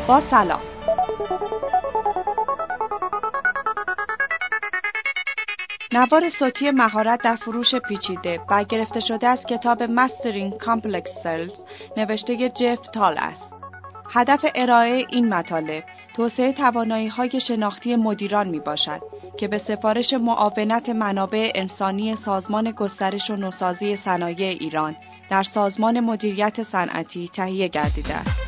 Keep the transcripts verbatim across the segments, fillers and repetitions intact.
با سلام. نوار صوتی مهارت در فروش پیچیده برگرفته شده از کتاب Mastering Complex Sales نوشته جف تال است. هدف ارائه این مطالب توسعه توانایی‌های شناختی مدیران میباشد که به سفارش معاونت منابع انسانی سازمان گسترش و نوسازی صنایع ایران در سازمان مدیریت صنعتی تهیه گردیده است.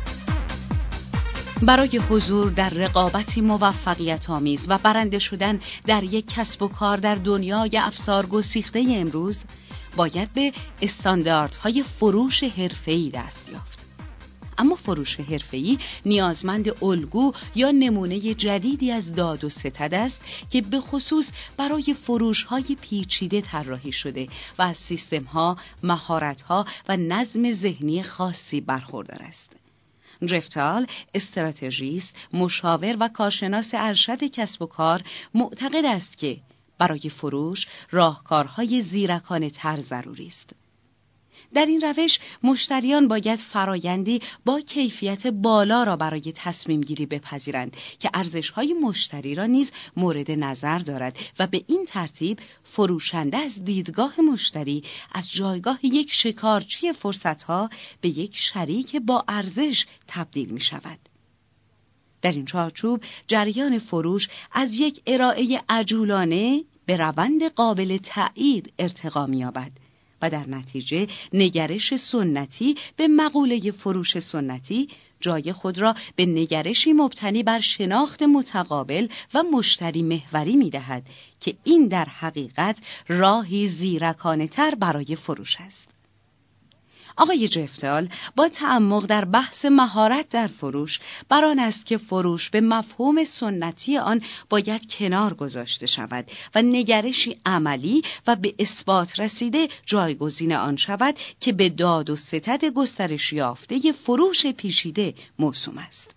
برای حضور در رقابتی موفقیت آمیز و برنده شدن در یک کسب و کار در دنیای افسار گسیخته امروز باید به استانداردهای فروش حرفه‌ای دست یافت. اما فروش حرفه‌ای نیازمند الگو یا نمونه جدیدی از داد و ستد است که به خصوص برای فروش‌های پیچیده طراحی شده و از سیستم‌ها، مهارت‌ها و نظم ذهنی خاصی برخوردار است. جف تال، استراتژیست، مشاور و کارشناس ارشد کسب و کار، معتقد است که برای فروش راهکارهای زیرکانه تر ضروری است. در این روش مشتریان باید فرایندی با کیفیت بالا را برای تصمیم گیری بپذیرند که ارزش‌های مشتری را نیز مورد نظر دارد و به این ترتیب فروشنده از دیدگاه مشتری از جایگاه یک شکارچی فرصت‌ها به یک شریک با ارزش تبدیل می‌شود. در این چارچوب جریان فروش از یک ارائه عجولانه به روند قابل تأیید ارتقا می‌یابد و در نتیجه نگرش سنتی به مقوله فروش سنتی جای خود را به نگرشی مبتنی بر شناخت متقابل و مشتری محوری می‌دهد که این در حقیقت راهی زیرکانه‌تر برای فروش است. آقای جف تال با تعمق در بحث مهارت در فروش بر آن است که فروش به مفهوم سنتی آن باید کنار گذاشته شود و نگرشی عملی و به اثبات رسیده جایگزین آن شود که به داد و ستد گسترش یافته فروش پیچیده موسوم است.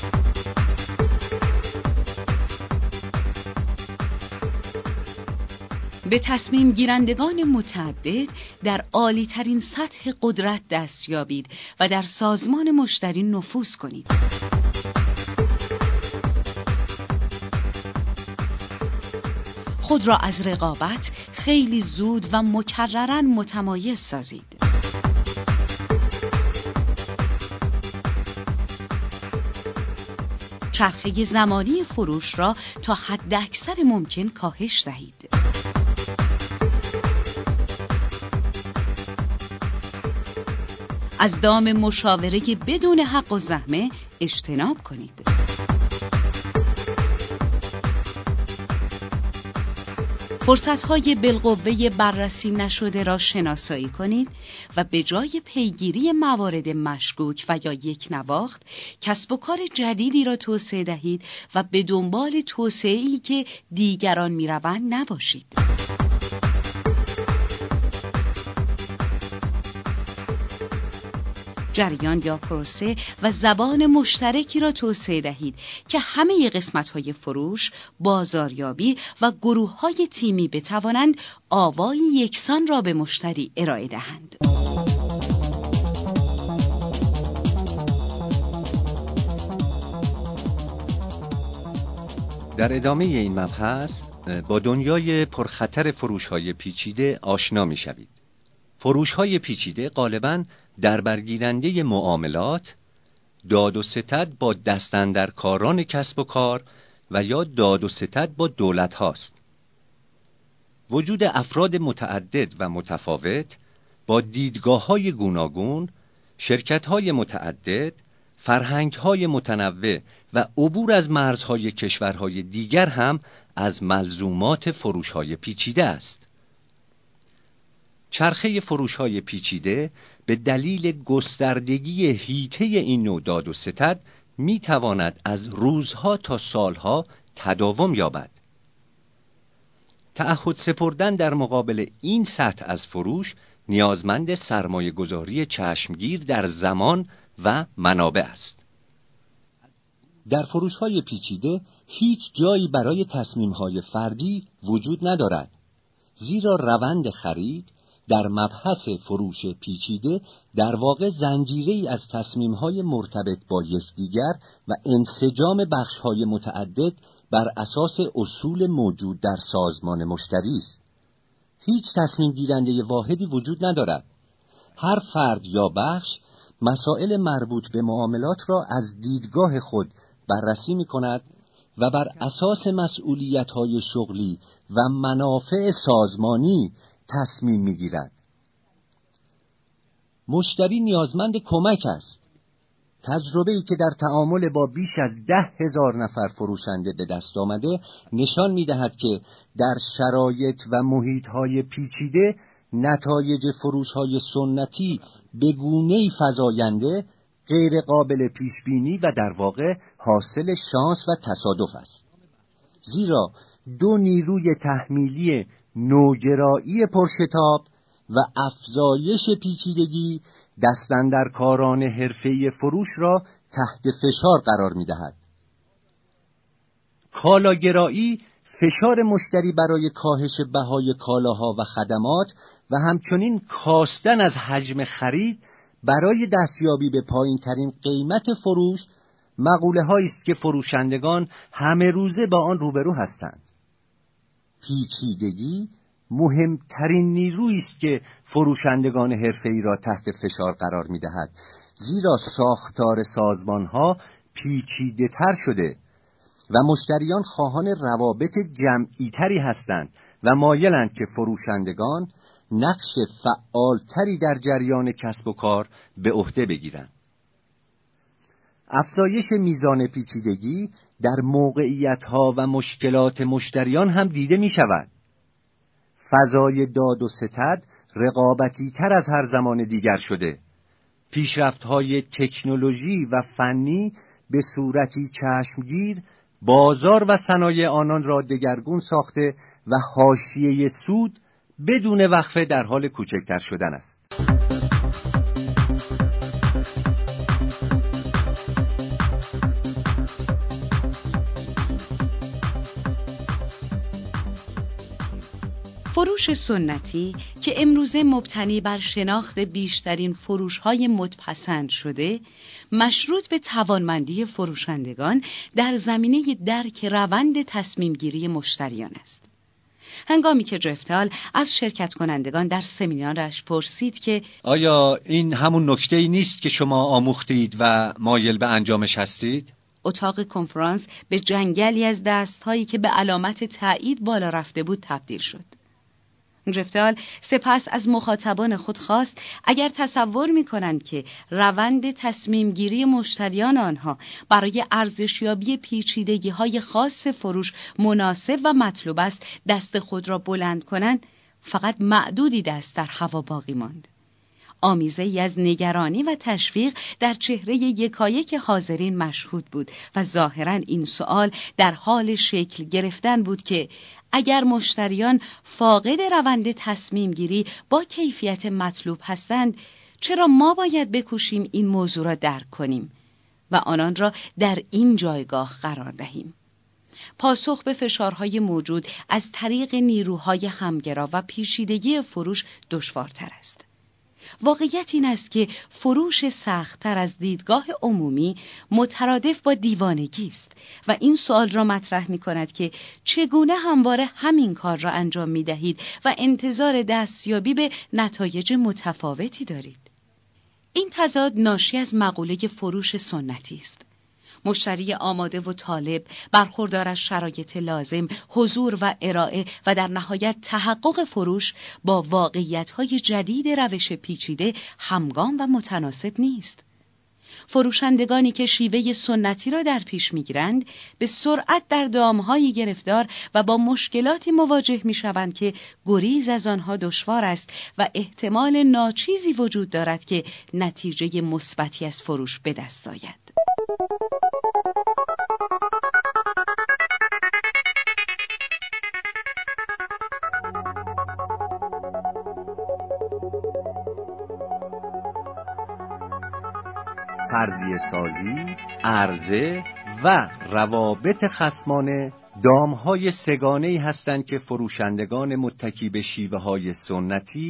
به تصمیم گیرندگان متعدد در عالی ترین سطح قدرت دست یابید و در سازمان مشتری نفوذ کنید. خود را از رقابت خیلی زود و مکرراً متمایز سازید. چرخه زمانی فروش را تا حد اکثر ممکن کاهش دهید. از دام مشاوره بدون حق و زحمه اجتناب کنید. فرصت‌های بالقوه بررسی نشده را شناسایی کنید و به جای پیگیری موارد مشکوک و یا یک نواخت، کسب و کار جدیدی را توسعه دهید و به دنبال توسعه‌ای که دیگران می‌روند نباشید. جریان یا پروسه و زبان مشترکی را توسعه دهید که همه قسمت‌های فروش، بازاریابی و گروه‌های تیمی بتوانند آوای یکسان را به مشتری ارائه دهند. در ادامه این مبحث با دنیای پرخطر فروش‌های پیچیده آشنا می‌شوید. فروش‌های پیچیده غالباً در برگیرنده معاملات، داد و ستد با دستاندرکاران کسب و کار و یا داد و ستد با دولت هاست. وجود افراد متعدد و متفاوت با دیدگاه‌های گوناگون، شرکت‌های متعدد، فرهنگ‌های متنوع و عبور از مرزهای کشورهای دیگر هم از ملزومات فروش‌های پیچیده است. چرخه فروش‌های پیچیده به دلیل گستردگی حیطه این نوع داد و ستد می‌تواند از روزها تا سالها تداوم یابد. تعهد سپردن در مقابل این سطح از فروش نیازمند سرمایه‌گذاری چشمگیر در زمان و منابع است. در فروش‌های پیچیده هیچ جایی برای تصمیم‌های فردی وجود ندارد، زیرا روند خرید در مبحث فروش پیچیده در واقع زنجیره‌ای از تصمیم‌های مرتبط با یکدیگر و انسجام بخش‌های متعدد بر اساس اصول موجود در سازمان مشتری است. هیچ تصمیم گیرنده واحدی وجود ندارد. هر فرد یا بخش مسائل مربوط به معاملات را از دیدگاه خود بررسی می‌کند و بر اساس مسئولیت‌های شغلی و منافع سازمانی تصمیم می‌گیرد. مشتری نیازمند کمک است. تجربه‌ای که در تعامل با بیش از ده هزار نفر فروشنده به دست آمده نشان می‌دهد که در شرایط و محیط‌های پیچیده نتایج فروش‌های سنتی به گونه‌ای فزاینده، غیر قابل پیش‌بینی و در واقع حاصل شانس و تصادف است. زیرا دو نیروی تحمیلی نوگرایی پرشتاب و افزایش پیچیدگی دستاندرکاران حرفه‌ای فروش را تحت فشار قرار می‌دهد. کالاگرایی فشار مشتری برای کاهش بهای کالاها و خدمات و همچنین کاستن از حجم خرید برای دستیابی به پایین‌ترین قیمت فروش مقوله‌هایی است که فروشندگان همه روزه با آن روبرو هستند. پیچیدگی مهمترین نیرویی است که فروشندگان حرفه‌ای را تحت فشار قرار می‌دهد، زیرا ساختار سازمان‌ها پیچیده‌تر شده و مشتریان خواهان روابط جمعی‌تری هستند و مایلند که فروشندگان نقش فعالتری در جریان کسب و کار به عهده بگیرند. افزایش میزان پیچیدگی در موقعیت‌ها و مشکلات مشتریان هم دیده می‌شود. فضای داد و ستد رقابتی تر از هر زمان دیگر شده. پیشرفت‌های تکنولوژی و فنی به صورتی چشمگیر بازار و صنایع آنان را دگرگون ساخته و حاشیه سود بدون وقفه در حال کوچکتر شدن است. فروش سنتی که امروزه مبتنی بر شناخت بیشترین فروش‌های مدپسند شده، مشروط به توانمندی فروشندگان در زمینه درک روند تصمیم‌گیری مشتریان است. هنگامی که جفتال از شرکت کنندگان در سمینارش پرسید که آیا این همون نکته‌ای نیست که شما آموختید و مایل به انجامش هستید؟ اتاق کنفرانس به جنگلی از دست‌هایی که به علامت تایید بالا رفته بود تبدیل شد. جفتال سپس از مخاطبان خود خواست اگر تصور می‌کنند که روند تصمیم‌گیری مشتریان آنها برای ارزشیابی پیچیدگی‌های خاص فروش مناسب و مطلوب است، دست خود را بلند کنند، فقط معدودی دست در هوا باقی ماند. آمیزه‌ای از نگرانی و تشویق در چهره یکایک حاضرین مشهود بود و ظاهراً این سوال در حال شکل گرفتن بود که اگر مشتریان فاقد روند تصمیم گیری با کیفیت مطلوب هستند، چرا ما باید بکوشیم این موضوع را درک کنیم و آنان را در این جایگاه قرار دهیم؟ پاسخ به فشارهای موجود از طریق نیروهای همگرا و پیچیدگی فروش دشوارتر است. واقعیت این است که فروش سخت‌تر از دیدگاه عمومی مترادف با دیوانگی است و این سوال را مطرح می‌کند که چگونه همواره همین کار را انجام می‌دهید و انتظار دستیابی به نتایج متفاوتی دارید. این تضاد ناشی از مقوله فروش سنتی است. مشتری آماده و طالب برخوردار از شرایط لازم، حضور و ارائه و در نهایت تحقق فروش با واقعیت‌های جدید روش پیچیده همگام و متناسب نیست. فروشندگانی که شیوه سنتی را در پیش می‌گیرند به سرعت در دام‌هایی گرفتار و با مشکلاتی مواجه می‌شوند که گریز از آنها دشوار است و احتمال ناچیزی وجود دارد که نتیجه مثبتی از فروش به دست آید. فرضیه سازی، عرضه و روابط خصمانه دام‌های سه‌گانه‌ای هستند که فروشندگان متکی به شیوه‌های سنتی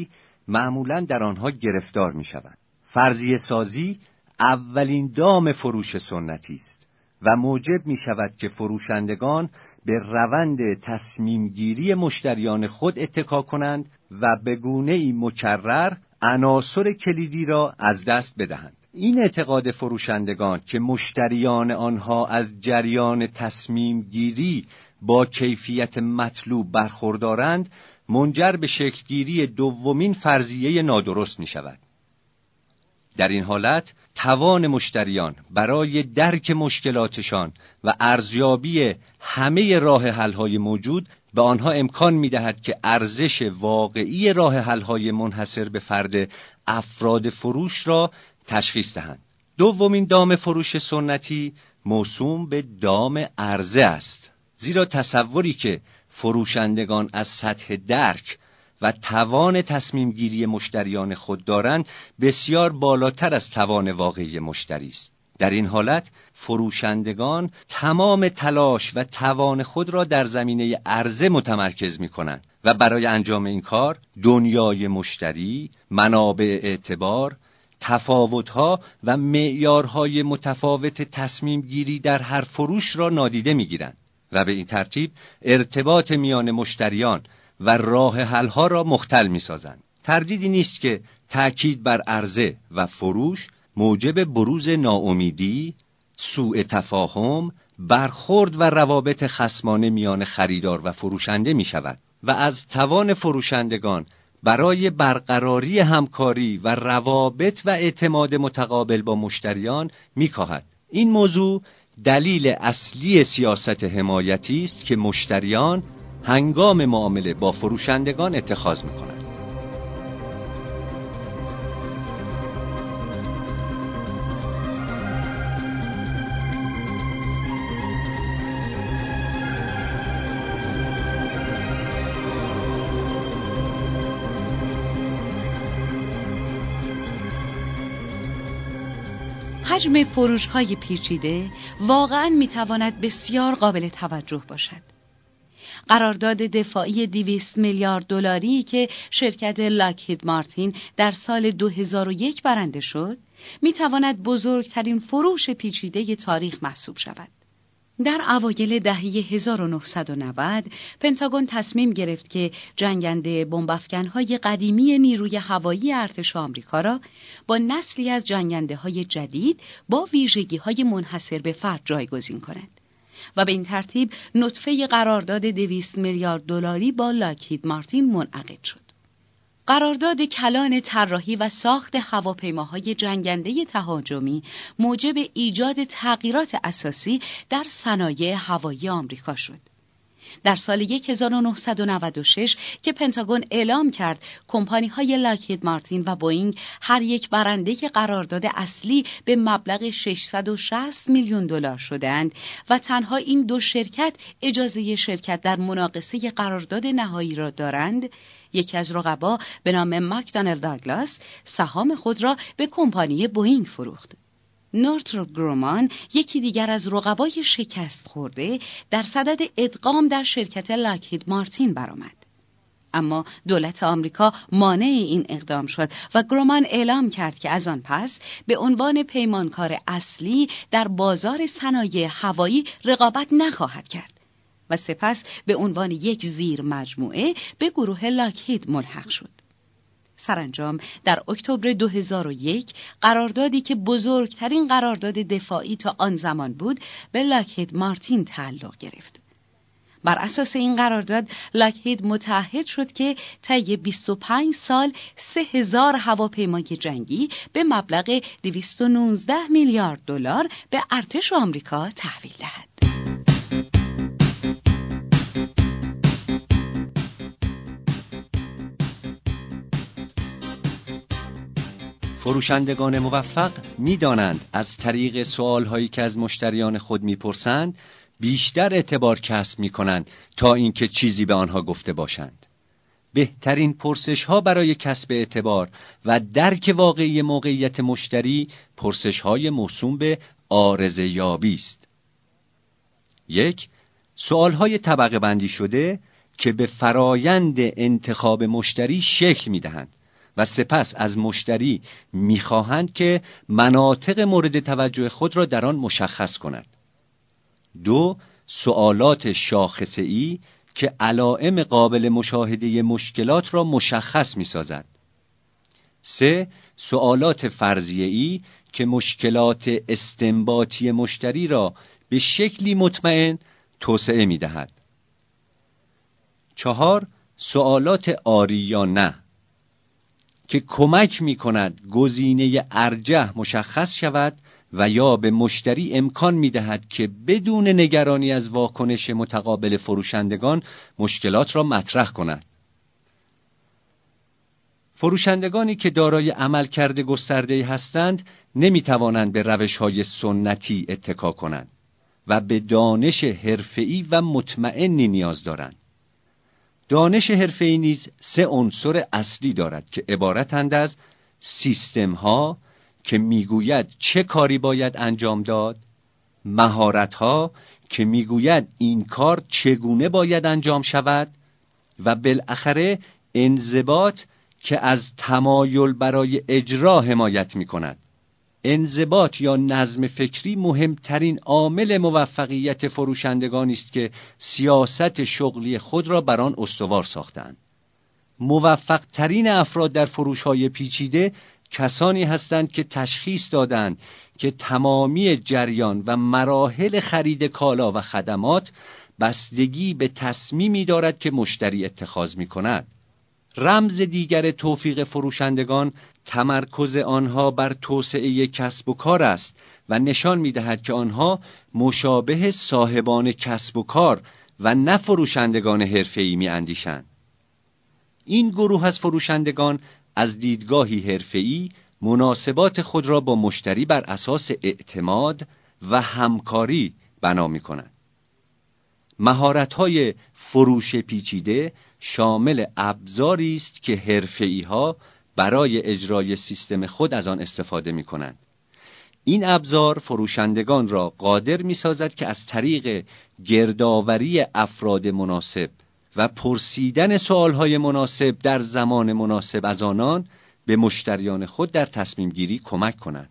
معمولاً در آنها گرفتار می‌شوند. فرضیه سازی اولین دام فروش سنتی است و موجب می‌شود که فروشندگان به روند تصمیم گیری مشتریان خود اتکا کنند و به گونه‌ای مکرر عناصر کلیدی را از دست بدهند. این اعتقاد فروشندگان که مشتریان آنها از جریان تصمیم گیری با کیفیت مطلوب برخوردارند منجر به شکلگیری دومین فرضیه نادرست می شود. در این حالت توان مشتریان برای درک مشکلاتشان و ارزیابی همه راه حل‌های موجود به آنها امکان می‌دهد که ارزش واقعی راه حل‌های منحصر به فرد افراد فروش را تشخیص دهند. دومین دام فروش سنتی موسوم به دام عرضه است، زیرا تصوری که فروشندگان از سطح درک و توان تصمیم گیری مشتریان خود دارند بسیار بالاتر از توان واقعی مشتری است. در این حالت فروشندگان تمام تلاش و توان خود را در زمینه عرضه متمرکز می کنند و برای انجام این کار دنیای مشتری، منابع اعتبار، تفاوت‌ها و معیارهای متفاوت تصمیم گیری در هر فروش را نادیده می گیرند و به این ترتیب ارتباط میان مشتریان و راه حل‌ها را مختل می‌سازند. تردیدی نیست که تأکید بر عرضه و فروش موجب بروز ناامیدی، سوء تفاهم، برخورد و روابط خصمانه میان خریدار و فروشنده می‌شود و از توان فروشندگان برای برقراری همکاری و روابط و اعتماد متقابل با مشتریان می‌کاهد. این موضوع دلیل اصلی سیاست حمایتی است که مشتریان هنگام معامله با فروشندگان اتخاذ می‌کنند. حجم فروش‌های پیچیده واقعاً می‌تواند بسیار قابل توجه باشد. قرارداد دفاعی دویست میلیارد دلاری که شرکت لاکهید مارتین در سال دو هزار و یک برنده شد، می‌تواند بزرگترین فروش پیچیده تاریخ محسوب شود. در اوایل دهه هزار و نهصد و نود پنتاگون تصمیم گرفت که جنگنده بمب‌افکن‌های قدیمی نیروی هوایی ارتش آمریکا را با نسلی از جنگنده‌های جدید با ویژگی‌های منحصر به فرد جایگزین کند و به این ترتیب نطفه قرارداد دویست میلیارد دلاری با لاکهید مارتین منعقد شد. قرارداد کلان طراحی و ساخت هواپیماهای جنگنده تهاجمی موجب ایجاد تغییرات اساسی در صنایع هوایی آمریکا شد. در سال هزار و نهصد و نود و شش که پنتاگون اعلام کرد کمپانی‌های لاکهید مارتین و بوئینگ هر یک برنده قرارداد اصلی به مبلغ ششصد و شصت میلیون دلار شدند و تنها این دو شرکت اجازه شرکت در مناقصه قرارداد نهایی را دارند، یکی از رقبا به نام مکدونالد داگلاس سهام خود را به کمپانی بوئینگ فروخت. نورتروپ گرومان، یکی دیگر از رقبای شکست خورده، در صدد ادغام در شرکت لاکهید مارتین برآمد. اما دولت آمریکا مانع این اقدام شد و گرومان اعلام کرد که از آن پس به عنوان پیمانکار اصلی در بازار صنایع هوایی رقابت نخواهد کرد و سپس به عنوان یک زیر مجموعه به گروه لاکهید ملحق شد. سرانجام در اکتبر دو هزار و یک قراردادی که بزرگترین قرارداد دفاعی تا آن زمان بود به لاکهید مارتین تعلق گرفت. بر اساس این قرارداد لاکهید متعهد شد که طی بیست و پنج سال سه هزار هواپیمای جنگی به مبلغ دویست و نوزده میلیارد دلار به ارتش آمریکا تحویل دهد. فروشندگان موفق می‌دانند از طریق سوال‌هایی که از مشتریان خود می‌پرسند بیشتر اعتبار کسب می‌کنند تا اینکه چیزی به آنها گفته باشند. بهترین پرسش‌ها برای کسب اعتبار و درک واقعی موقعیت مشتری پرسش‌های موسوم به عارضه‌یابی است. یک، سوال‌های طبقه بندی شده که به فرایند انتخاب مشتری شکل می‌دهند و سپس از مشتری می‌خواهند که مناطق مورد توجه خود را در آن مشخص کند. دو، سوالات شاخصه‌ای که علائم قابل مشاهده مشکلات را مشخص می‌سازد. سه، سوالات فرضیه‌ای که مشکلات استنباطی مشتری را به شکلی مطمئن توسعه می‌دهد. چهار، سوالات آری یا نه که کمک می‌کند گزینه ارجح مشخص شود و یا به مشتری امکان می‌دهد که بدون نگرانی از واکنش متقابل فروشندگان مشکلات را مطرح کند. فروشندگانی که دارای عملکرد گسترده‌ای هستند نمی‌توانند به روش‌های سنتی اتکا کنند و به دانش حرفه‌ای و مطمئنی نیاز دارند. دانش حرفه‌ای نیز سه عنصر اصلی دارد که عبارتند از سیستم‌ها که میگوید چه کاری باید انجام داد، مهارت‌ها که میگوید این کار چگونه باید انجام شود و بالاخره انضباط که از تمایل برای اجرا حمایت می‌کند. انضباط یا نظم فکری مهمترین عامل موفقیت فروشندگانی است که سیاست شغلی خود را بر آن استوار ساختند. موفق ترین افراد در فروش‌های پیچیده کسانی هستند که تشخیص دادند که تمامی جریان و مراحل خرید کالا و خدمات بستگی به تصمیمی دارد که مشتری اتخاذ می‌کند. رمز دیگر توفیق فروشندگان تمرکز آنها بر توسعه کسب و کار است و نشان می‌دهد که آنها مشابه صاحبان کسب و کار و نه فروشندگان حرفه‌ای می‌اندیشند. این گروه از فروشندگان از دیدگاهی حرفه‌ای مناسبات خود را با مشتری بر اساس اعتماد و همکاری بنا می‌کنند. مهارت‌های فروش پیچیده شامل ابزاری است که حرفه‌ای‌ها برای اجرای سیستم خود از آن استفاده می‌کنند. این ابزار فروشندگان را قادر می‌سازد که از طریق گردآوری افراد مناسب و پرسیدن سوال‌های مناسب در زمان مناسب از آنان به مشتریان خود در تصمیم گیری کمک کنند.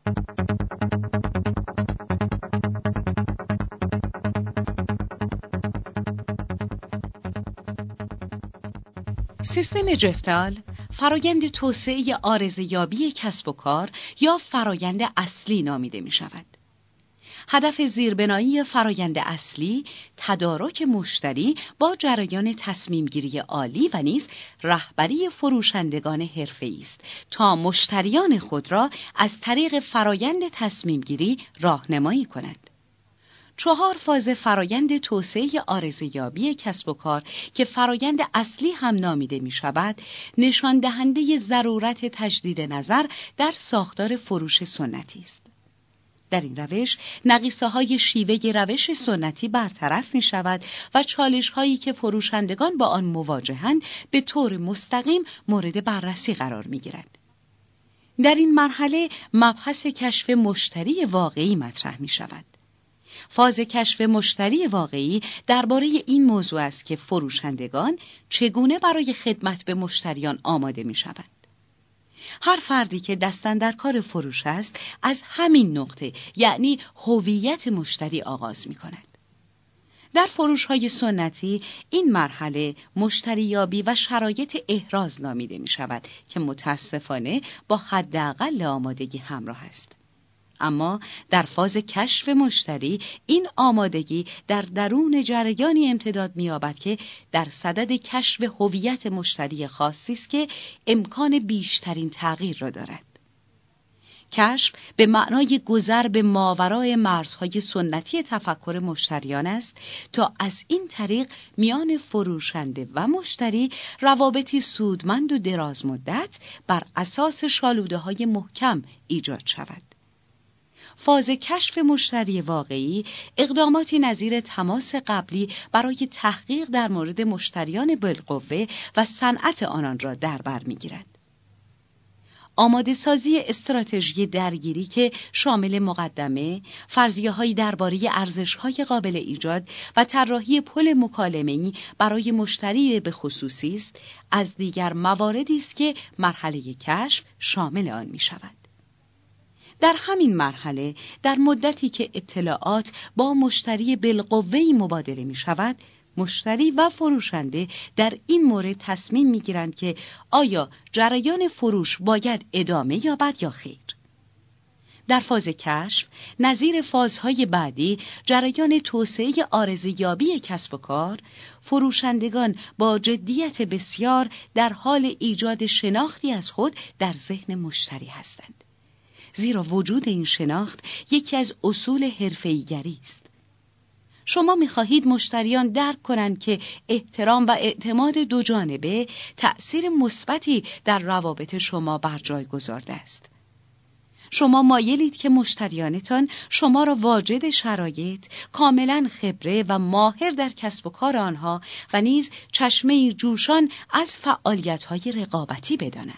سیستم جفتال فرایند توسعه عارضه‌یابی کسب و کار یا فرایند اصلی نامیده می شود. هدف زیربنایی فرایند اصلی تدارک مشتری با جریان تصمیم گیری عالی و نیز رهبری فروشندگان حرفه‌ای است تا مشتریان خود را از طریق فرایند تصمیم گیری راهنمایی کند. چهار فاز فرایند توسعه عارضه‌یابی کسب و کار که فرایند اصلی هم نامیده می شود، نشان دهنده ضرورت تجدید نظر در ساختار فروش سنتی است. در این روش، نقیصه‌های شیوه روش سنتی برطرف می شود و چالش‌هایی که فروشندگان با آن مواجهند به طور مستقیم مورد بررسی قرار می گیرد. در این مرحله، مبحث کشف مشتری واقعی مطرح می شود. فاز کشف مشتری واقعی درباره این موضوع است که فروشندگان چگونه برای خدمت به مشتریان آماده می شوند. هر فردی که دستاندرکار فروش است از همین نقطه یعنی هویت مشتری آغاز می کند. در فروش‌های سنتی این مرحله مشتریابی و شرایط احراز نامیده می شود که متاسفانه با حداقل آمادگی همراه است. اما در فاز کشف مشتری این آمادگی در درون جریانی امتداد می‌یابد که در صدد کشف هویت مشتری خاصی است که امکان بیشترین تغییر را دارد. کشف به معنای گذر به ماورای مرزهای سنتی تفکر مشتریان است تا از این طریق میان فروشنده و مشتری روابطی سودمند و دراز مدت بر اساس شالوده‌های محکم ایجاد شود. فاز کشف مشتری واقعی اقداماتی نظیر تماس قبلی برای تحقیق در مورد مشتریان بالقوه و صنعت آنان را در بر می‌گیرد. آماده سازی استراتژی درگیری که شامل مقدمه، فرضیه‌هایی درباره ارزش‌های قابل ایجاد و طراحی پل مکالمه‌ای برای مشتری به خصوصی است، از دیگر مواردی است که مرحله کشف شامل آن می‌شود. در همین مرحله، در مدتی که اطلاعات با مشتری بالقوه‌ای مبادله می‌شود، مشتری و فروشنده در این مورد تصمیم می‌گیرند که آیا جریان فروش باید ادامه یابد یا خیر. در فاز کشف، نظیر فازهای بعدی، جریان توسعه عارضه‌یابی کسب و کار، فروشندگان با جدیت بسیار در حال ایجاد شناختی از خود در ذهن مشتری هستند. زیرا وجود این شناخت یکی از اصول حرفه‌ای‌گری است. شما می‌خواهید مشتریان درک کنند که احترام و اعتماد دو جانبه تأثیر مثبتی در روابط شما بر جای گذارده است. شما مایلید که مشتریانتان شما را واجد شرایط، کاملاً خبره و ماهر در کسب و کار آنها و نیز چشمه جوشان از فعالیت‌های رقابتی بدانند.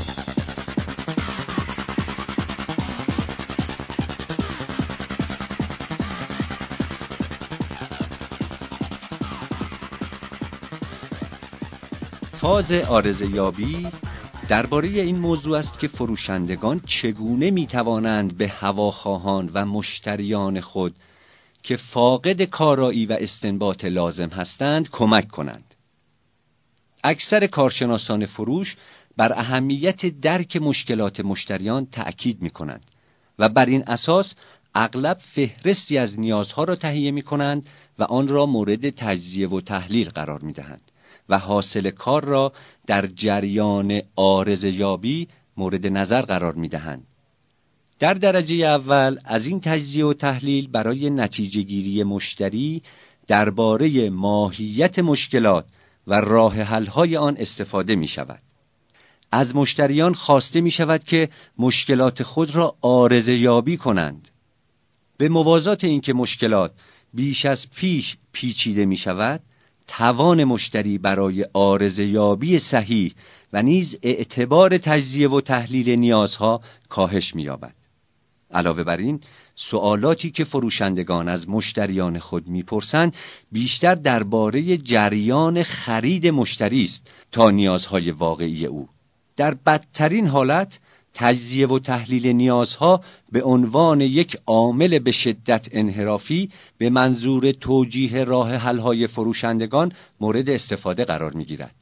فاز عارضه‌یابی درباره این موضوع است که فروشندگان چگونه می‌توانند به هواخواهان و مشتریان خود که فاقد کارایی و استنباط لازم هستند کمک کنند. اکثر کارشناسان فروش بر اهمیت درک مشکلات مشتریان تأکید می‌کنند و بر این اساس اغلب فهرستی از نیازها را تهیه می‌کنند و آن را مورد تجزیه و تحلیل قرار می‌دهند و حاصل کار را در جریان عارضه‌یابی مورد نظر قرار می‌دهند. در درجه اول از این تجزیه و تحلیل برای نتیجه گیری مشتری درباره ماهیت مشکلات و راه حل‌های آن استفاده می‌شود. از مشتریان خواسته می‌شود که مشکلات خود را عارضه‌یابی کنند. به موازات اینکه مشکلات بیش از پیش پیچیده می‌شود، توان مشتری برای عارضه‌یابی صحیح و نیز اعتبار تجزیه و تحلیل نیازها کاهش می‌یابد. علاوه بر این، سوالاتی که فروشندگان از مشتریان خود می‌پرسند بیشتر درباره جریان خرید مشتری است تا نیازهای واقعی او. در بدترین حالت، تجزیه و تحلیل نیازها به عنوان یک عامل به شدت انحرافی به منظور توجیه راه حل‌های فروشندگان مورد استفاده قرار می‌گیرد.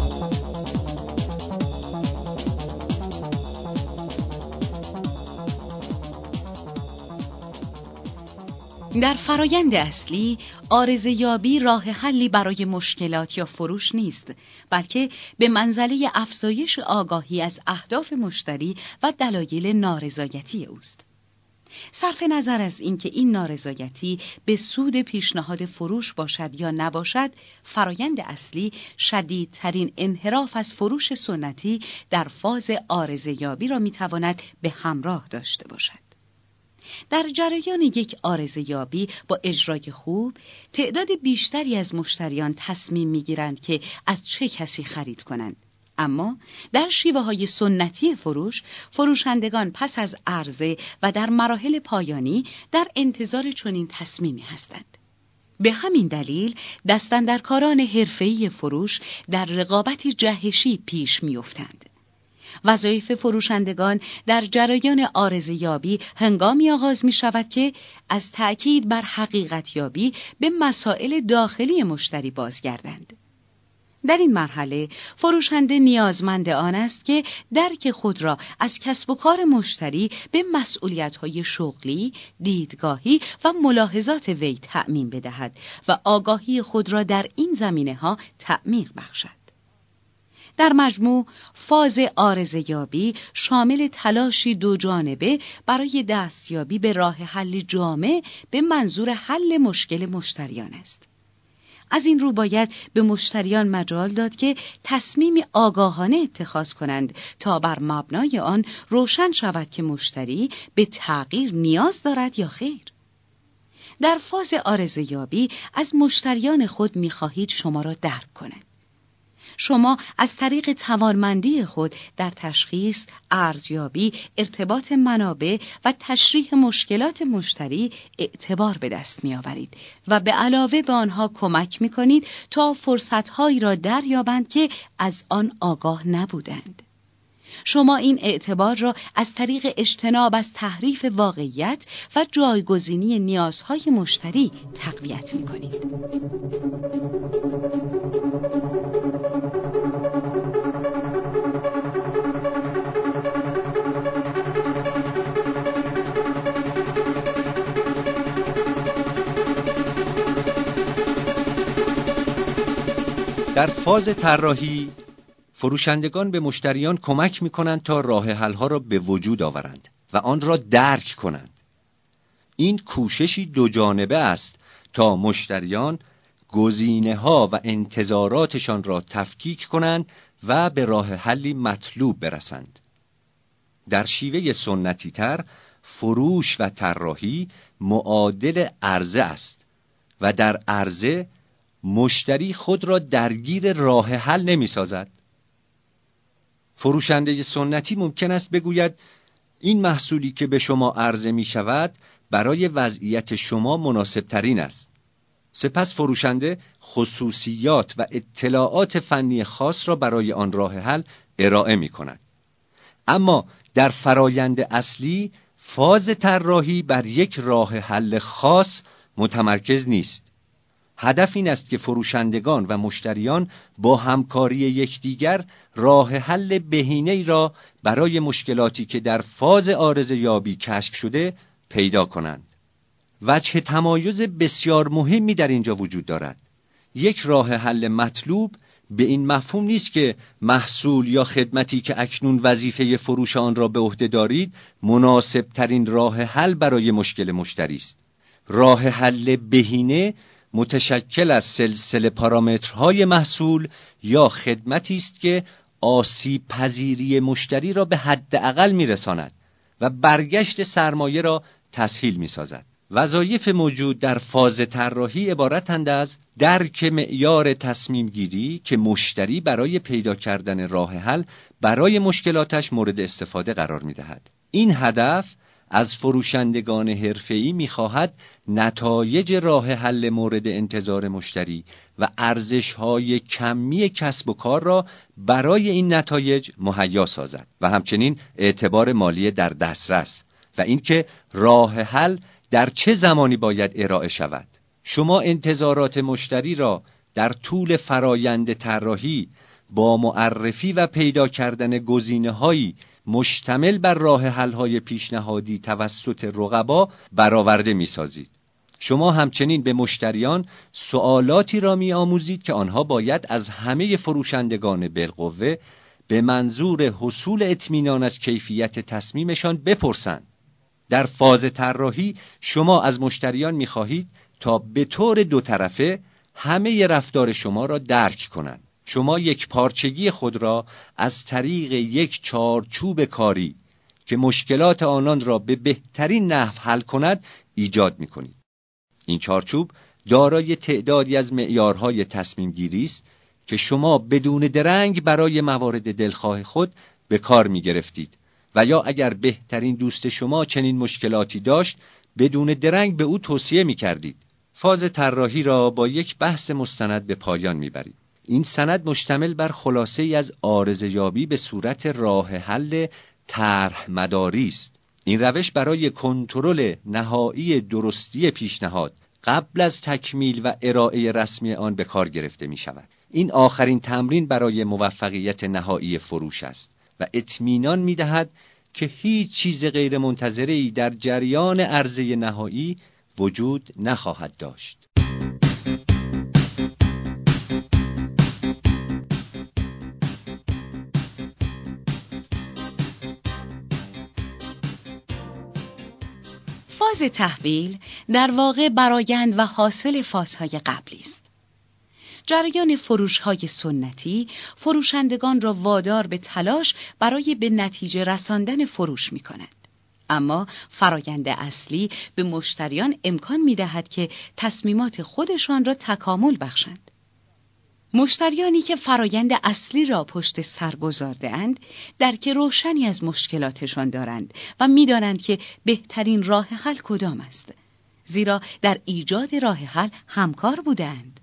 در فرایند اصلی، عارضه‌یابی راه حلی برای مشکلات یا فروش نیست، بلکه به منزله افزایش آگاهی از اهداف مشتری و دلایل نارضایتی اوست. صرف نظر از اینکه این نارضایتی به سود پیشنهاد فروش باشد یا نباشد، فرایند اصلی شدیدترین انحراف از فروش سنتی در فاز عارضه‌یابی را می‌تواند به همراه داشته باشد. در جریان یک عارضه‌یابی با اجرای خوب، تعداد بیشتری از مشتریان تصمیم می‌گیرند که از چه کسی خرید کنند. اما در شیوه‌های سنتی فروش، فروشندگان پس از عرضه و در مراحل پایانی در انتظار چنین تصمیمی هستند. به همین دلیل دستاندرکاران حرفه‌ای فروش در رقابتی جهشی پیش می‌افتند. وظایف فروشندگان در جریان عارضه‌یابی هنگامی آغاز می شود که از تأکید بر حقیقت یابی به مسائل داخلی مشتری بازگردند. در این مرحله فروشنده نیازمند آن است که درک خود را از کسب و کار مشتری به مسئولیت‌های شغلی، دیدگاهی و ملاحظات وی تعمیم بدهد و آگاهی خود را در این زمینه‌ها تعمیق بخشد. در مجموع، فاز عارضه‌یابی شامل تلاشی دو جانبه برای دستیابی به راه حل جامع به منظور حل مشکل مشتریان است. از این رو باید به مشتریان مجال داد که تصمیمی آگاهانه اتخاذ کنند تا بر مبنای آن روشن شود که مشتری به تغییر نیاز دارد یا خیر. در فاز عارضه‌یابی از مشتریان خود می‌خواهید شما را درک کنند. شما از طریق توانمندی خود در تشخیص، ارزیابی، ارتباط منابع و تشریح مشکلات مشتری اعتبار به دست می‌آورید و به علاوه به آنها کمک می‌کنید تا فرصت‌هایی را دریابند که از آن آگاه نبودند. شما این اعتبار را از طریق اجتناب از تحریف واقعیت و جایگزینی نیازهای مشتری تقویت می‌کنید. در فاز طراحی فروشندگان به مشتریان کمک می‌کنند تا راه حل‌ها را به وجود آورند و آن را درک کنند. این کوششی دو جانبه است تا مشتریان گزینه‌ها و انتظاراتشان را تفکیک کنند و به راه حلی مطلوب برسند. در شیوه سنتی تر فروش و طراحی معادل عرضه است و در عرضه مشتری خود را درگیر راه حل نمی سازد. فروشنده سنتی ممکن است بگوید این محصولی که به شما عرضه می شود برای وضعیت شما مناسب ترین است. سپس فروشنده خصوصیات و اطلاعات فنی خاص را برای آن راه حل ارائه می کند. اما در فرایند اصلی فاز طراحی بر یک راه حل خاص متمرکز نیست. هدف این است که فروشندگان و مشتریان با همکاری یکدیگر راه حل بهینه‌ای را برای مشکلاتی که در فاز عارضه یابی کشف شده پیدا کنند. وجه تمایز بسیار مهمی در اینجا وجود دارد. یک راه حل مطلوب به این مفهوم نیست که محصول یا خدمتی که اکنون وظیفه فروش آن را به عهده دارید مناسب ترین راه حل برای مشکل مشتری است. راه حل بهینه متشکل از سلسله پارامترهای محصول یا خدمتی است که آسیب پذیری مشتری را به حداقل می‌رساند و برگشت سرمایه را تسهیل می‌سازد. وظایف موجود در فاز طراحی عبارتند از درک معیار تصمیم گیری که مشتری برای پیدا کردن راه حل برای مشکلاتش مورد استفاده قرار می‌دهد. این هدف از فروشندگان حرفه‌ای می‌خواهد نتایج راه حل مورد انتظار مشتری و ارزش‌های کمی کسب و کار را برای این نتایج مهیا سازد و همچنین اعتبار مالی در دسترس و اینکه راه حل در چه زمانی باید ارائه شود. شما انتظارات مشتری را در طول فرایند طراحی با معرفی و پیدا کردن گزینه‌هایی مشتمل بر راه حل‌های پیشنهادی توسط رقبا برآورده می‌سازید. شما همچنین به مشتریان سوالاتی را می‌آموزید که آنها باید از همه فروشندگان بالقوه به منظور حصول اطمینان از کیفیت تصمیمشان بپرسند. در فاز طراحی شما از مشتریان می‌خواهید تا به طور دو طرفه همه رفتار شما را درک کنند. شما یک پارچگی خود را از طریق یک چارچوب کاری که مشکلات آنان را به بهترین نحو حل کند ایجاد می‌کنید. این چارچوب دارای تعدادی از معیارهای تصمیم گیری است که شما بدون درنگ برای موارد دلخواه خود به کار می‌گرفتید و یا اگر بهترین دوست شما چنین مشکلاتی داشت بدون درنگ به او توصیه می‌کردید. فاز طراحی را با یک بحث مستند به پایان می‌برید. این سند مشتمل بر خلاصه‌ای از عارضه‌یابی به صورت راه حل طرح مداری است. این روش برای کنترل نهایی درستی پیشنهاد قبل از تکمیل و ارائه رسمی آن به کار گرفته می‌شود. این آخرین تمرین برای موفقیت نهایی فروش است و اطمینان می‌دهد که هیچ چیز غیر منتظره‌ای در جریان عرضه نهایی وجود نخواهد داشت. فاز تحویل در واقع برآیند و حاصل فازهای قبلی است. جریان فروش‌های سنتی فروشندگان را وادار به تلاش برای به نتیجه رساندن فروش می‌کند. اما فرایند اصلی به مشتریان امکان می‌دهد که تصمیمات خودشان را تکامل بخشند. مشتریانی که فرایند اصلی را پشت سر گذارده‌اند، درک روشنی از مشکلاتشان دارند و می‌دانند که بهترین راه حل کدام است، زیرا در ایجاد راه حل همکار بودند.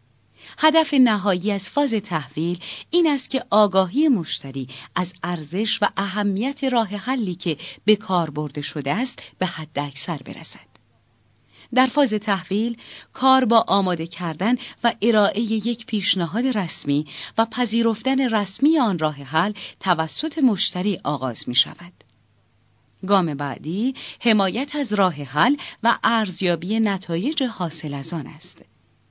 هدف نهایی از فاز تحویل این است که آگاهی مشتری از ارزش و اهمیت راه حلی که به کار برده شده است به حد اکثر برسد. در فاز تحویل، کار با آماده کردن و ارائه یک پیشنهاد رسمی و پذیرفتن رسمی آن راه حل توسط مشتری آغاز می شود. گام بعدی، حمایت از راه حل و ارزیابی نتایج حاصل از آن است.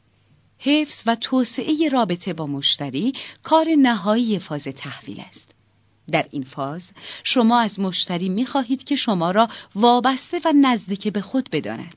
حفظ و توسعه رابطه با مشتری کار نهایی فاز تحویل است. در این فاز، شما از مشتری می خواهید که شما را وابسته و نزدیک به خود بداند.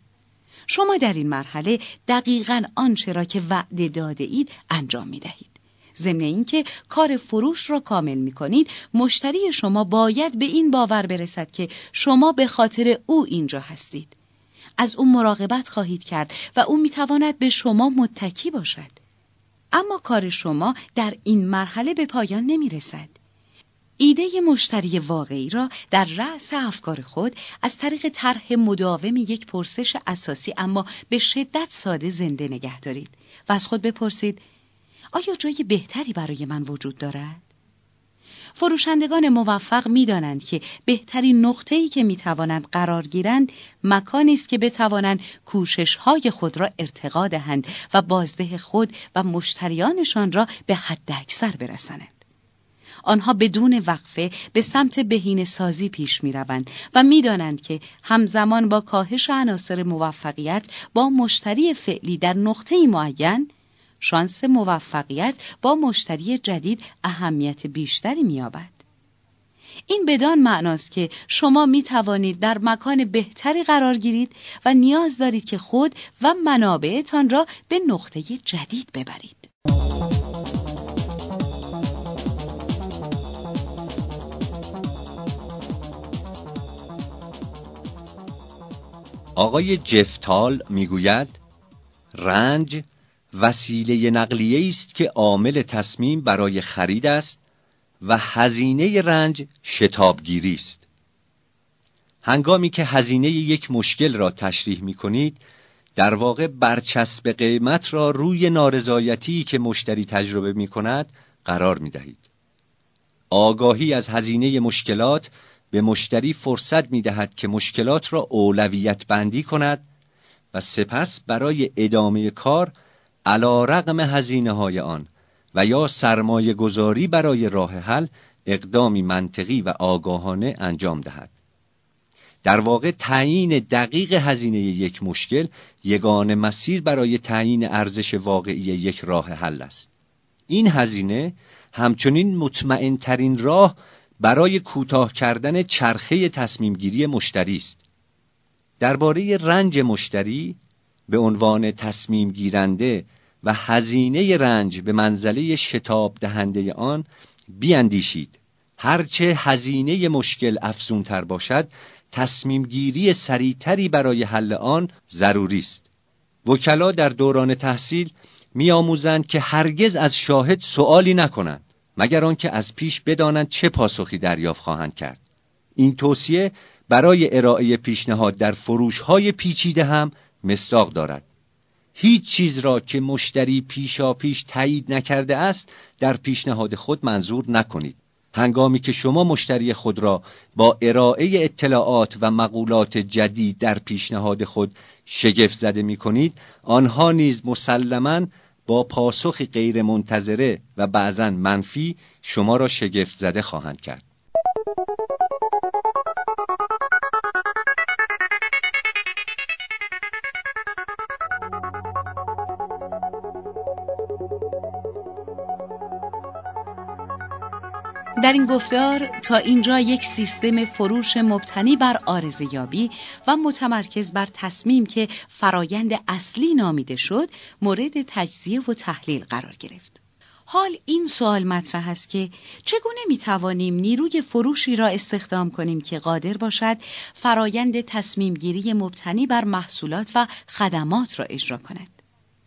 شما در این مرحله دقیقاً آنچه را که وعده داده اید انجام می دهید. ضمن اینکه کار فروش را کامل می کنید، مشتری شما باید به این باور برسد که شما به خاطر او اینجا هستید. از او مراقبت خواهید کرد و او می تواند به شما متکی باشد. اما کار شما در این مرحله به پایان نمی رسد. ایده مشتری واقعی را در رأس افکار خود از طریق طرح مداوم یک پرسش اساسی اما به شدت ساده زنده نگه دارید و از خود بپرسید: آیا جای بهتری برای من وجود دارد؟ فروشندگان موفق می‌دانند که بهترین نقطه‌ای که می‌توانند قرار گیرند مکانی است که بتوانند کوشش‌های خود را ارتقا دهند و بازده خود و مشتریانشان را به حداکثر برسانند. آنها بدون وقفه به سمت بهینه‌سازی پیش می‌روند و می‌دانند که همزمان با کاهش عناصر موفقیت با مشتری فعلی در نقطه‌ای معین، شانس موفقیت با مشتری جدید اهمیت بیشتری می‌یابد. این بدان معناست که شما می‌توانید در مکان بهتری قرار گیرید و نیاز دارید که خود و منابعتان را به نقطه جدید ببرید. آقای جف تال میگوید رنج وسیله نقلیه است که عامل تصمیم برای خرید است و هزینه رنج شتابگیری است. هنگامی که هزینه یک مشکل را تشریح می کنید، در واقع برچسب قیمت را روی نارضایتی که مشتری تجربه می کند قرار می دهید. آگاهی از هزینه مشکلات به مشتری فرصت می دهد که مشکلات را اولویت بندی کند و سپس برای ادامه کار علی رغم هزینه های آن و یا سرمایه گذاری برای راه حل اقدامی منطقی و آگاهانه انجام دهد. در واقع تعیین دقیق هزینه یک مشکل یگانه مسیر برای تعیین ارزش واقعی یک راه حل است. این هزینه همچنین مطمئن ترین راه برای کوتاه کردن چرخه تصمیم گیری مشتری است. درباره رنج مشتری به عنوان تصمیم گیرنده و هزینه رنج به منزله شتاب دهنده آن بیاندیشید. هرچه هزینه مشکل افزونتر باشد، تصمیم گیری سریعتری برای حل آن ضروری است. وکلا در دوران تحصیل می آموزند که هرگز از شاهد سؤالی نکنند مگر آنکه از پیش بدانند چه پاسخی دریافت خواهند کرد. این توصیه برای ارائه پیشنهاد در فروش‌های پیچیده هم مصداق دارد. هیچ چیز را که مشتری پیشا پیش تایید نکرده است در پیشنهاد خود منظور نکنید. هنگامی که شما مشتری خود را با ارائه اطلاعات و مقولات جدید در پیشنهاد خود شگفت زده می کنید، آنها نیز مسلماً با پاسخی غیر منتظره و بعضاً منفی شما را شگفت زده خواهند کرد. در این گفتار تا اینجا یک سیستم فروش مبتنی بر عارضه‌یابی و متمرکز بر تصمیم که فرایند اصلی نامیده شد مورد تجزیه و تحلیل قرار گرفت. حال این سوال مطرح است که چگونه میتوانیم نیروی فروشی را استخدام کنیم که قادر باشد فرایند تصمیم گیری مبتنی بر محصولات و خدمات را اجرا کند.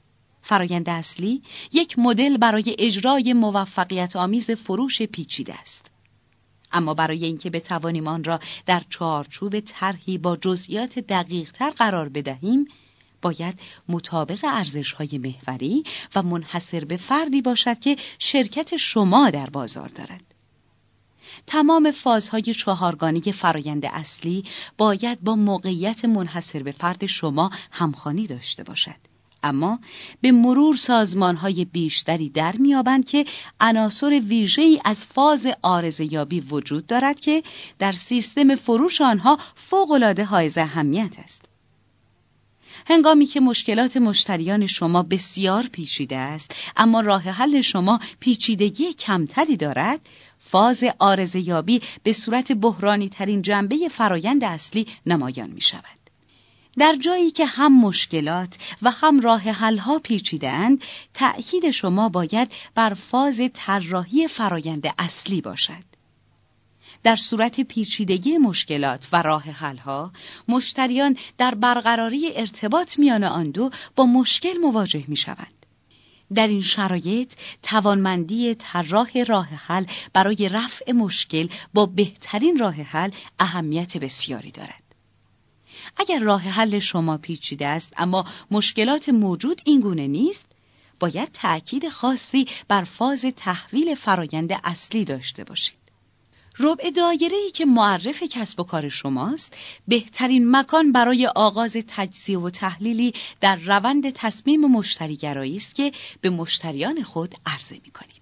فرایند اصلی یک مدل برای اجرای موفقیت آمیز فروش پیچیده است. اما برای اینکه بتوانیم آن را در چارچوب طرحی با جزئیات دقیق‌تر قرار بدهیم، باید مطابق ارزش‌های محوری و منحصر به فردی باشد که شرکت شما در بازار دارد. تمام فازهای چهارگانه فرایند اصلی باید با موقعیت منحصر به فرد شما همخوانی داشته باشد. اما به مرور سازمان‌های بیشتری در می‌یابند که عناصر ویژه‌ای از فاز عارضه‌یابی وجود دارد که در سیستم فروش آنها فوق‌العاده حائز اهمیت است. هنگامی که مشکلات مشتریان شما بسیار پیچیده است، اما راه حل شما پیچیدگی کمتری دارد، فاز عارضه‌یابی به صورت بحرانی ترین جنبه فرایند اصلی نمایان می شود. در جایی که هم مشکلات و هم راه حل‌ها پیچیده‌اند، تأکید شما باید بر فاز طراحی فرایند اصلی باشد. در صورت پیچیدگی مشکلات و راه حل‌ها، مشتریان در برقراری ارتباط میان آن دو با مشکل مواجه می‌شوند. در این شرایط، توانمندی طراح راه حل برای رفع مشکل با بهترین راه حل اهمیت بسیاری دارد. اگر راه حل شما پیچیده است اما مشکلات موجود اینگونه نیست، باید تأکید خاصی بر فاز تحویل فرایند اصلی داشته باشید. ربع دایره‌ای که معرف کسب و کار شماست، بهترین مکان برای آغاز تجزیه و تحلیلی در روند تصمیم مشتریگرایی است که به مشتریان خود عرضه می‌کنید.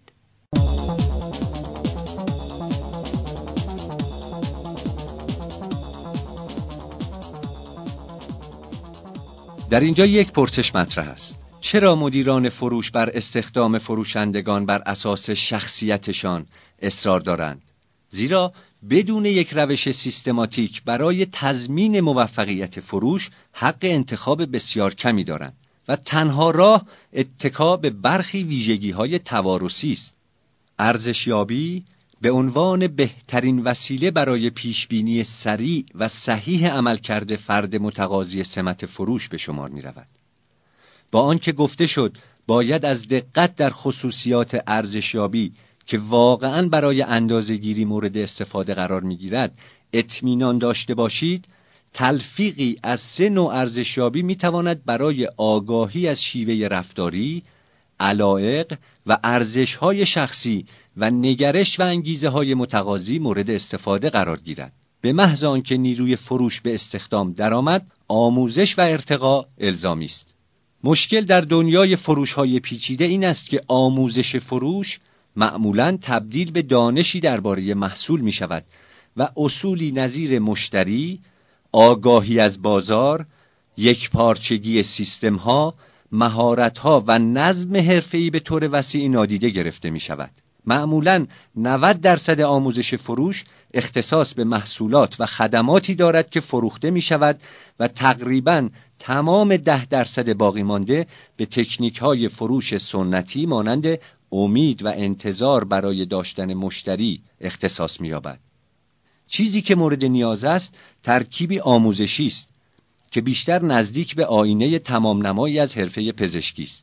در اینجا یک پرسش مطرح است. چرا مدیران فروش بر استخدام فروشندگان بر اساس شخصیتشان اصرار دارند؟ زیرا بدون یک روش سیستماتیک برای تضمین موفقیت فروش حق انتخاب بسیار کمی دارند و تنها راه اتکا به برخی ویژگی‌های توارثی است. ارزشیابی به عنوان بهترین وسیله برای پیشبینی سریع و صحیح عملکرد فرد متقاضی سمت فروش به شمار می‌رود. با آنکه گفته شد باید از دقت در خصوصیات ارزشیابی که واقعاً برای اندازه‌گیری مورد استفاده قرار می‌گیرد اطمینان داشته باشید، تلفیقی از سه نوع ارزشیابی می‌تواند برای آگاهی از شیوه رفتاری، علایق و ارزش‌های شخصی و نگرش و انگیزه‌های متقاضی مورد استفاده قرار گیرد. به محض آنکه نیروی فروش به استخدام درآمد، آموزش و ارتقا الزامی است. مشکل در دنیای فروش‌های پیچیده این است که آموزش فروش معمولاً تبدیل به دانشی درباره محصول می شود و اصولی نظیر مشتری، آگاهی از بازار، یکپارچگی سیستم‌ها، مهارت‌ها و نظم حرفه‌ای به طور وسیع نادیده گرفته می شود. معمولاً نود درصد آموزش فروش اختصاص به محصولات و خدماتی دارد که فروخته می شود و تقریباً تمام ده درصد باقی مانده به تکنیک‌های فروش سنتی مانند امید و انتظار برای داشتن مشتری اختصاص می‌یابد. چیزی که مورد نیاز است ترکیبی آموزشی است که بیشتر نزدیک به آینه تمام نمایی از حرفه پزشکی است.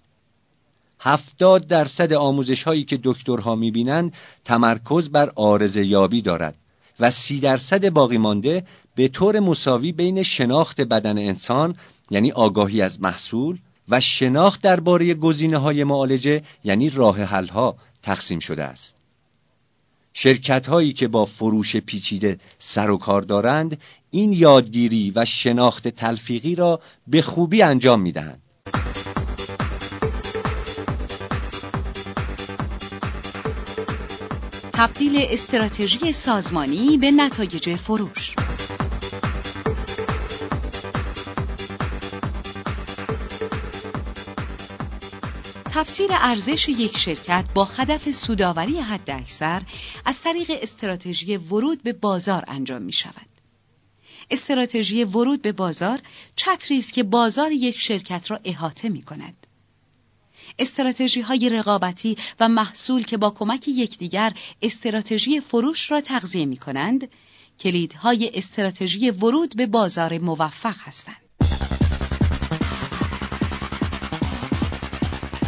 هفتاد درصد آموزش‌هایی که دکترها می‌بینند تمرکز بر عارضه یابی دارد و سی درصد باقی مانده به طور مساوی بین شناخت بدن انسان یعنی آگاهی از محصول و شناخت درباره گزینه‌های معالجه یعنی راه حل‌ها تقسیم شده است. شرکت‌هایی که با فروش پیچیده سر و کار دارند این یادگیری و شناخت تلفیقی را به خوبی انجام می‌دهند. تبدیل استراتژی سازمانی به نتایج فروش. تفسیر ارزش یک شرکت با هدف سودآوری حداکثر از طریق استراتژی ورود به بازار انجام می شود. استراتژی ورود به بازار چتری است که بازار یک شرکت را احاطه می کند. استراتژی‌های رقابتی و محصول که با کمک یکدیگر استراتژی فروش را تغذیه می‌کنند، کلیدهای استراتژی ورود به بازار موفق هستند.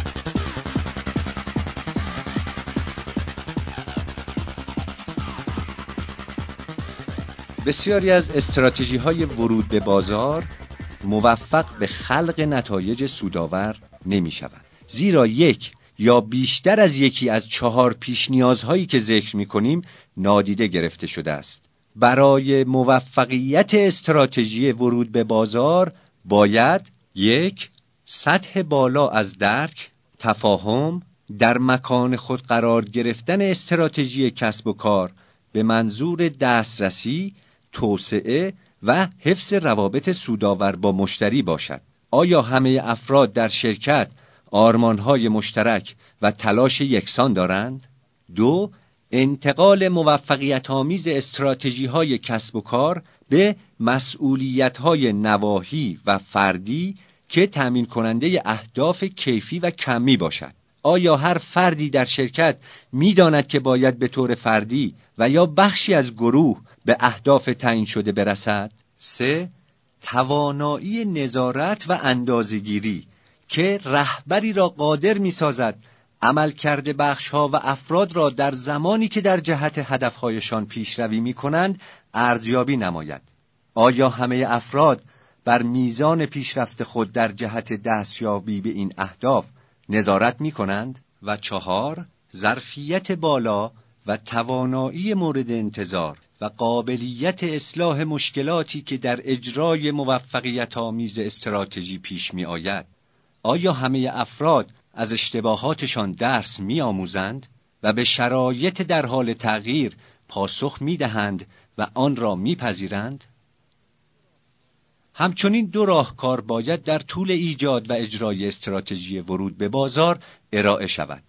بسیاری از استراتژی‌های ورود به بازار موفق به خلق نتایج سودآور نمی‌شوند، زیرا یک یا بیشتر از یکی از چهار پیش نیازهایی که ذکر می‌کنیم نادیده گرفته شده است. برای موفقیت استراتژی ورود به بازار باید یک، سطح بالا از درک، تفاهم، در مکان خود قرار گرفتن استراتژی کسب و کار به منظور دسترسی، توسعه و حفظ روابط سودآور با مشتری باشد. آیا همه افراد در شرکت آرمان‌های مشترک و تلاش یکسان دارند؟ دو، انتقال موفقیت‌آمیز استراتژی‌های کسب و کار به مسئولیت‌های نواحی و فردی که تامین کننده اهداف کیفی و کمی باشد. آیا هر فردی در شرکت می‌داند که باید به طور فردی و یا بخشی از گروه به اهداف تعیین شده برسد؟ سه، توانایی نظارت و اندازه‌گیری که رهبری را قادر می‌سازد عملکرد بخش‌ها و افراد را در زمانی که در جهت هدف‌هایشان پیشروی می‌کنند ارزیابی نماید. آیا همه افراد بر میزان پیشرفت خود در جهت دستیابی به این اهداف نظارت می‌کنند؟ و چهار، ظرفیت بالا و توانایی مورد انتظار و قابلیت اصلاح مشکلاتی که در اجرای موفقیت‌آمیز استراتژی پیش می‌آید. آیا همه افراد از اشتباهاتشان درس می‌آموزند و به شرایط در حال تغییر پاسخ می‌دهند و آن را می‌پذیرند؟ همچنین دو راهکار باید در طول ایجاد و اجرای استراتژی ورود به بازار ارائه شود.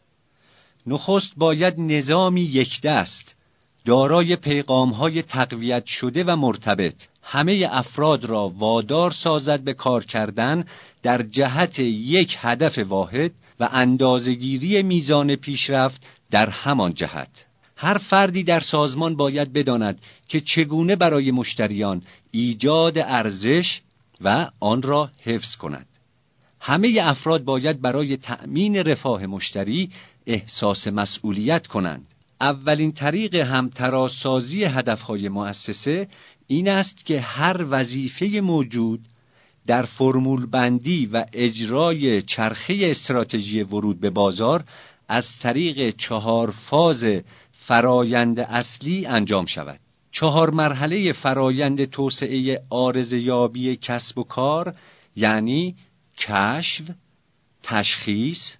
نخست باید نظامی یکدست دارای پیغام‌های تقویت شده و مرتبط همه افراد را وادار سازد به کار کردن در جهت یک هدف واحد و اندازه‌گیری میزان پیشرفت در همان جهت. هر فردی در سازمان باید بداند که چگونه برای مشتریان ایجاد ارزش و آن را حفظ کند. همه افراد باید برای تأمین رفاه مشتری احساس مسئولیت کنند. اولین طریق همتراسازی هدفهای مؤسسه این است که هر وظیفه موجود در فرمول بندی و اجرای چرخه استراتژی ورود به بازار از طریق چهار فاز فرایند اصلی انجام شود. چهار مرحله فرایند توسعه عارضه‌یابی کسب و کار یعنی کشف، تشخیص،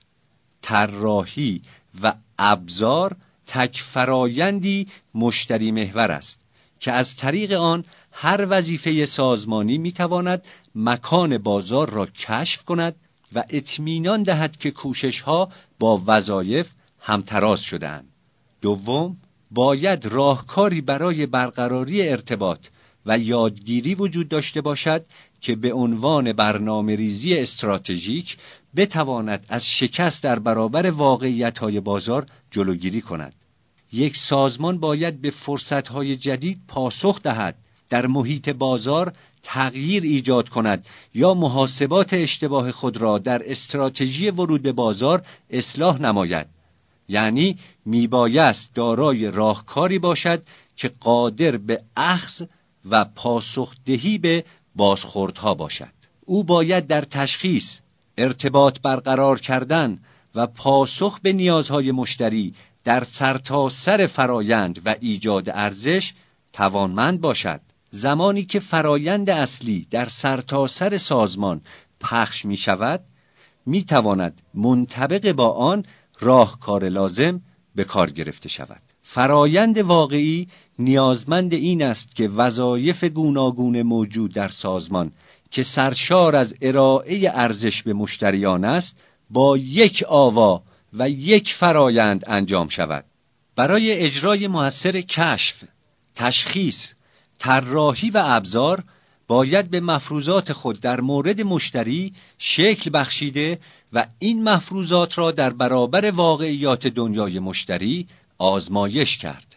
طراحی و ابزار تک فرایندی مشتری محور است که از طریق آن هر وظیفه سازمانی میتواند مکان بازار را کشف کند و اطمینان دهد که کوشش‌ها با وظایف همتراز شده‌اند. دوم، باید راهکاری برای برقراری ارتباط و یادگیری وجود داشته باشد که به عنوان برنامه‌ریزی استراتژیک بتواند از شکست در برابر واقعیت‌های بازار جلوگیری کند. یک سازمان باید به فرصت‌های جدید پاسخ دهد، در محیط بازار تغییر ایجاد کند یا محاسبات اشتباه خود را در استراتژی ورود به بازار اصلاح نماید. یعنی میبایست دارای راهکاری باشد که قادر به اخذ و پاسخدهی به بازخوردها باشد. او باید در تشخیص، ارتباط برقرار کردن و پاسخ به نیازهای مشتری در سرتاسر فرایند و ایجاد ارزش توانمند باشد. زمانی که فرایند اصلی در سرتاسر سازمان پخش می شود، می تواند منطبق با آن راهکار لازم به کار گرفته شود. فرایند واقعی نیازمند این است که وظایف گوناگون موجود در سازمان که سرشار از ارائه ارزش به مشتریان است، با یک آوا و یک فرایند انجام شود. برای اجرای مؤثر کشف، تشخیص، طراحی و ابزار باید به مفروضات خود در مورد مشتری شکل بخشیده و این مفروضات را در برابر واقعیات دنیای مشتری آزمایش کرد.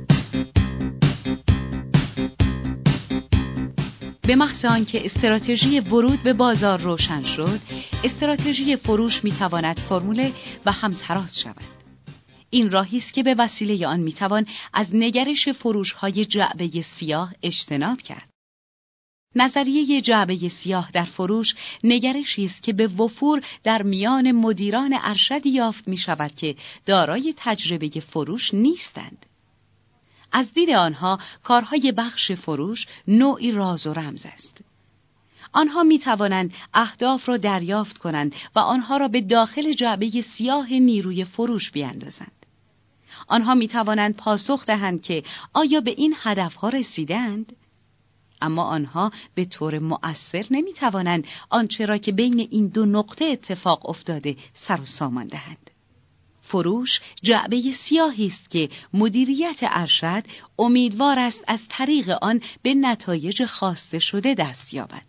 به محض آنکه استراتژی ورود به بازار روشن شد، استراتژی فروش میتواند فرموله و همتراز شود. این راهی است که به وسیله آن میتوان از نگرش فروش‌های جعبه سیاه اجتناب کرد. نظریه جعبه سیاه در فروش نگرشی است که به وفور در میان مدیران ارشدی یافت می شود که دارای تجربه فروش نیستند. از دید آنها کارهای بخش فروش نوعی راز و رمز است. آنها می توانند اهداف را دریافت کنند و آنها را به داخل جعبه سیاه نیروی فروش بیاندازند. آنها می توانند پاسخ دهند که آیا به این هدفها رسیدند؟ اما آنها به طور مؤثر نمی توانند آنچه را که بین این دو نقطه اتفاق افتاده سر و سامان دهند. فروش جعبه سیاهی است که مدیریت ارشد امیدوار است از طریق آن به نتایج خواسته شده دست یابد.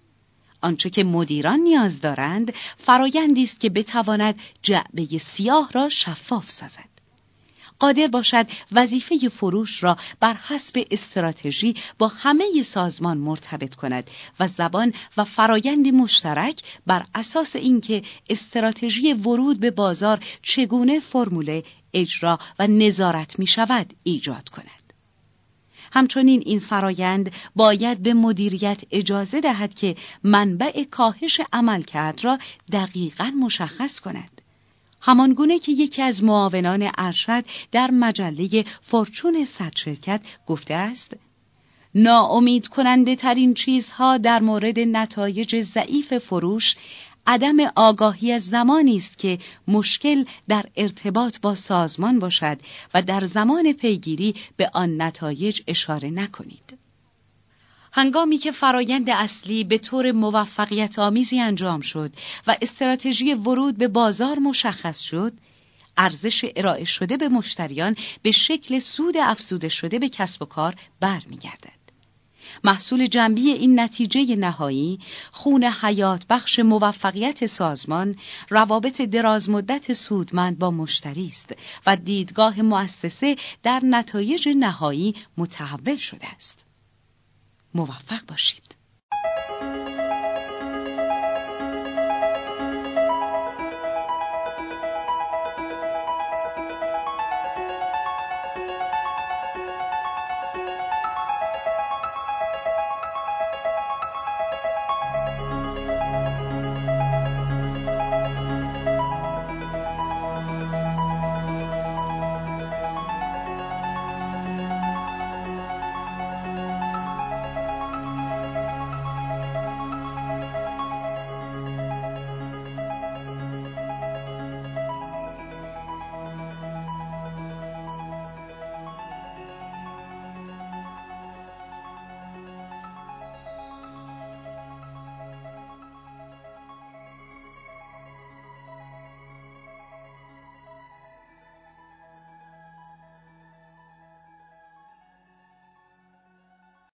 آنچه که مدیران نیاز دارند فرایندی است که بتواند جعبه سیاه را شفاف سازد. قادر باشد وظیفه فروش را بر حسب استراتژی با همه سازمان مرتبط کند و زبان و فرایند مشترک بر اساس اینکه استراتژی ورود به بازار چگونه فرموله، اجرا و نظارت می شود ایجاد کند. همچنین این فرایند باید به مدیریت اجازه دهد که منبع کاهش عملکرد را دقیقاً مشخص کند. همانگونه که یکی از معاونان ارشد در مجله فورچون صد شرکت گفته است: ناامید کننده ترین چیزها در مورد نتایج ضعیف فروش عدم آگاهی از زمانی است که مشکل در ارتباط با سازمان باشد و در زمان پیگیری به آن نتایج اشاره نکنید. هنگامی که فرایند اصلی به طور موفقیت آمیزی انجام شد و استراتژی ورود به بازار مشخص شد، ارزش ارائه شده به مشتریان به شکل سود افزوده شده به کسب و کار برمیگردد. محصول جنبی این نتیجه نهایی، خون حیات بخش موفقیت سازمان، روابط درازمدت سودمند با مشتری است و دیدگاه مؤسسه در نتایج نهایی متحول شده است. موفق باشید.